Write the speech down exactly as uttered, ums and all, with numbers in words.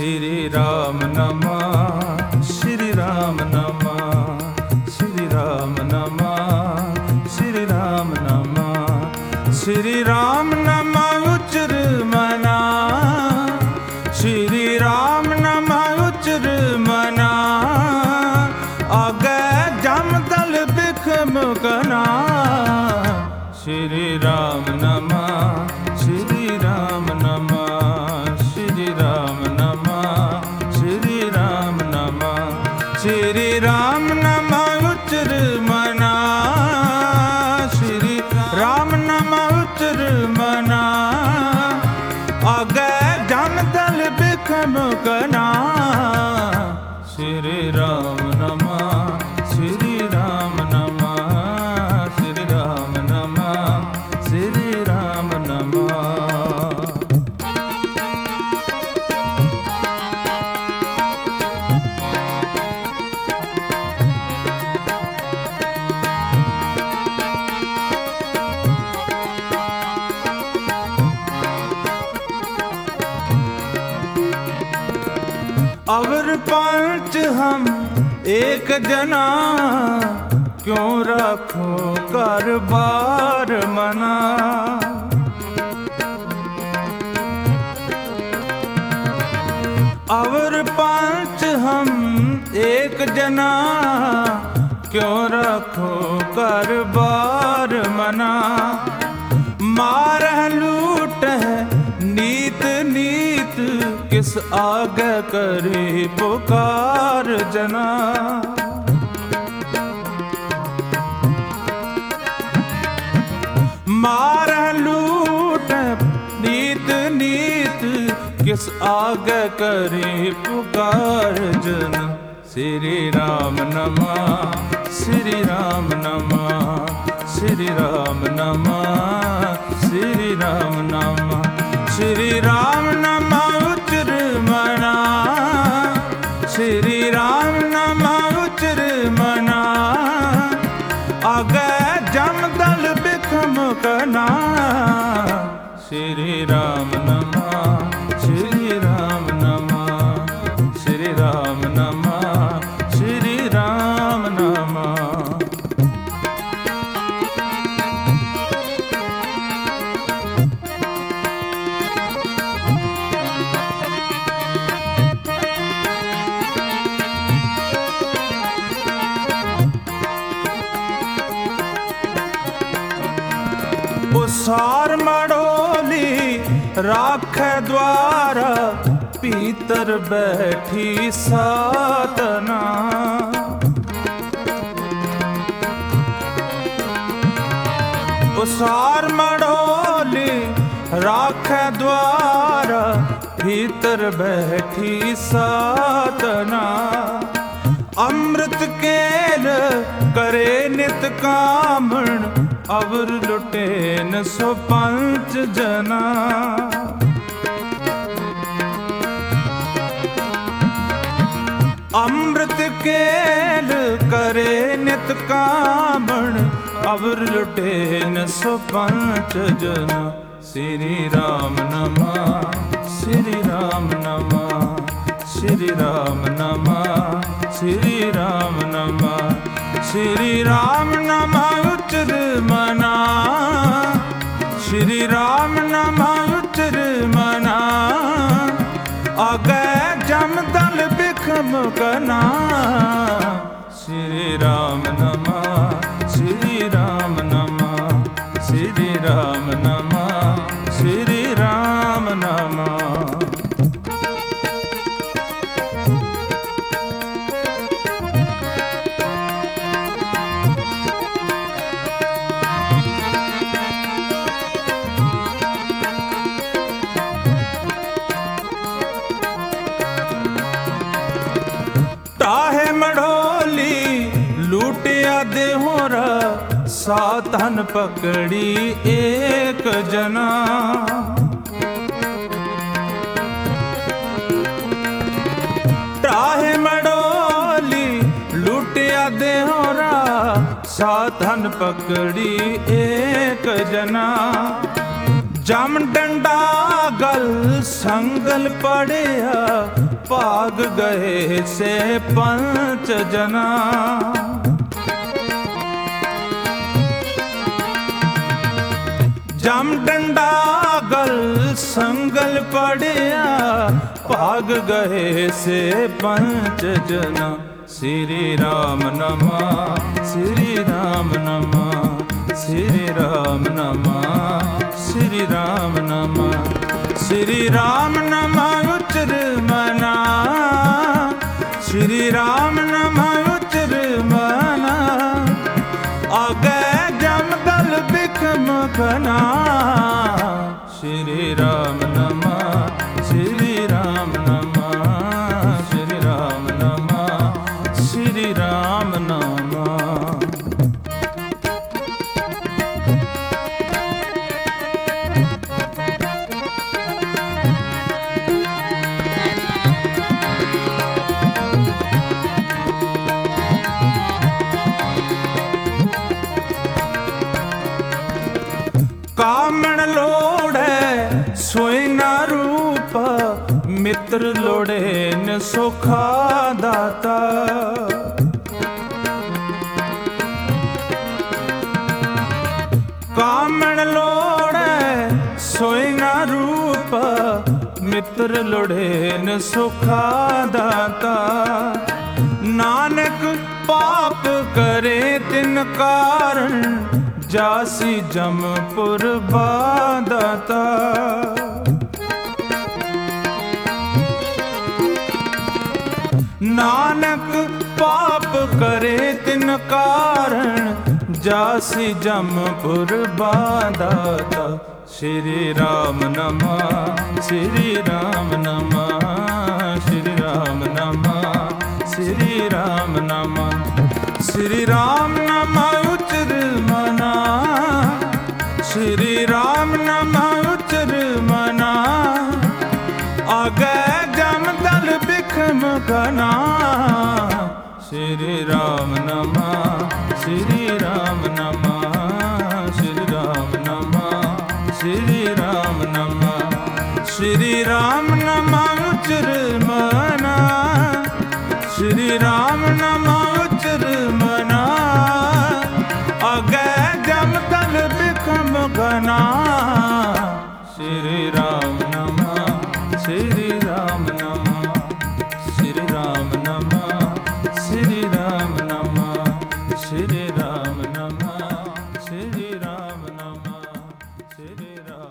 श्री राम नमः श्री राम नमः श्री राम नमः श्री राम नमः श्री राम नमः उच्चर मना श्री राम नमः उच्चर मना आगे जमदल बिखम कना श्री राम नमः श्री राम नमः श्री राम नमः श्री राम नमः श्री राम नमः उच्चर मना श्री राम नमः उच्चर मना आगे जमदल बिखम कना श्री राम नमः श्री राम नमः श्री राम नमः श्री राम नमः। अवर पांच हम एक जना क्यों रखो कर बार मना अवर पांच हम एक जना क्यों रखो कर बार मना मार लूट है नीत नीत किस आगे करे पुकार जना मार लूट नीत नीत किस आगे करे पुकार जना श्री राम नमः श्री राम नमः श्री राम नमः श्री राम नमः श्री राम नमः उच्चर मना श्री राम नमः उच्चर मना आगे जमदल बिखम कना श्री राम नमः श्री राम नमः श्री राम नमः श्री राम नमः। सार मड़ोली राख द्वारा पीतर बैठी सातना सार मड़ोली राख द्वारा भीतर बैठी सातना अमृत केल करे नित कामण अवर लुटेन सो पंच जना अमृत केल करे नित कामण अवर लुटेन सो पंच जना श्री राम नमः श्री राम नमः श्री राम नमः श्री राम नमः श्री राम नमः उच्चर मना श्री राम नमः उच्चर मना आगे जमदल बिखम कना श्री राम नमः श्री राम नमः श्री राम नमः श्री राम नमः। देहोरा साधन पकड़ी एक जना टाहे मडोली लुटिया देहोरा साधन पकड़ी एक जना ਜਮ ਡੰਡਾ ਗਲ ਸੰਗਲ ਪੜਿਆ, ਭਾਗ ਗਏ ਸੇ ਪੰਚ ਜਨਾ। ਜਮ ਡੰਡਾ ਗਲ ਸੰਗਲ ਪੜਿਆ, ਭਾਗ ਗਏ ਸੇ ਪੰਚ ਜਨਾ। ਸ੍ਰੀ ਰਾਮ ਨਮਾ ਸ੍ਰੀ ਰਾਮ ਨਮਾ ਸ੍ਰੀ ਰਾਮ ਨਮਾ ਸ੍ਰੀ ਰਾਮ ਨਮਾ। ਸ੍ਰੀ ਰਾਮ ਨਮਾ ਉਚਰ ਮਨਾ, ਸ੍ਰੀ ਰਾਮ ਨਮਾ ਉਚਰ ਮਨਾ। ਆਗੇ ਜਮ ਦਲ ਬਿਖਮ ਘਨਾ, ਸ੍ਰੀ ਰਾਮ ਨਮਾ ਸ੍ਰੀ ਰਾਮ ਨਮਾ ਸ੍ਰੀ ਰਾਮ ਨਮਾ ਸ੍ਰੀ ਰਾਮ ਨਮਾ। ਕਾਮਣ ਲੋੜੈ ਸੋਇ ਨਾ ਰੂਪ, ਮਿੱਤਰ ਲੋੜੇ ਨ ਸੁਖਾ ਦਾਤਾ। ਕਾਮਣ ਲੋੜੈ ਸੋਇ ਨਾ ਰੂਪ, ਮਿੱਤਰ ਲੋੜੇ ਨ ਸੁਖਾ ਦਾਤਾ। ਨਾਨਕ ਪਾਪ ਕਰੇ ਤਿਨ ਕਾਰਨ, ਜਾਸੀ ਜਮਪੁਰ ਬਾਦਾਤਾ। ਨਾਨਕ ਪਾਪ ਕਰੇ ਤਿਨ ਕਾਰਨ, ਜਾਸੀ ਜਮਪੁਰ ਬਾਦਾਤਾ। ਸ੍ਰੀ ਰਾਮ ਨਮਾ ਸ੍ਰੀ ਰਾਮ ਨਮਾ ਸ੍ਰੀ ਰਾਮ ਨਮਾ ਸ੍ਰੀ ਰਾਮ ਨਮਾ। ਸ੍ਰੀ ਰਾਮ ਨਮਾ ਉਚਰ ਮਨਾ, ਸ੍ਰੀ ਰਾਮ ਨਮਾ ਉਚਰ ਮਨਾ। ਆਗੇ ਜਮ ਦਲ ਬਿਖਮ ਘਨਾ, ਸ੍ਰੀ ਰਾਮ ਨਮਾ ਸ੍ਰੀ ਰਾਮ ਨਮਾ ਸ੍ਰੀ ਰਾਮ ਨਮਾ ਸ੍ਰੀ ਰਾਮ ਨਮਾ। ਸ੍ਰੀ ਰਾਮ ਨਮਾ ਉਚਰ ਮਨਾ, ਸ੍ਰੀ ਰਾਮ ਨਮਾ ਉਚਰ ਮਨਾ। ਆਗੇ ਜਮ ਦਲ ਬਿਖਮ ਘਨਾ, ਸ੍ਰੀ ਰਾਮ ਨਮਾ ਸ੍ਰੀ ਰਾਮ ਨਮਾ ਸ੍ਰੀ ਰਾਮ ਨਮਾ ਸ੍ਰੀ ਰਾਮ ਨਮਾ ਸ੍ਰੀ ਰਾਮ ਨਮਾ ਸ੍ਰੀ ਰਾਮ ਨਮਾ ਸ੍ਰੀ ਰਾਮ।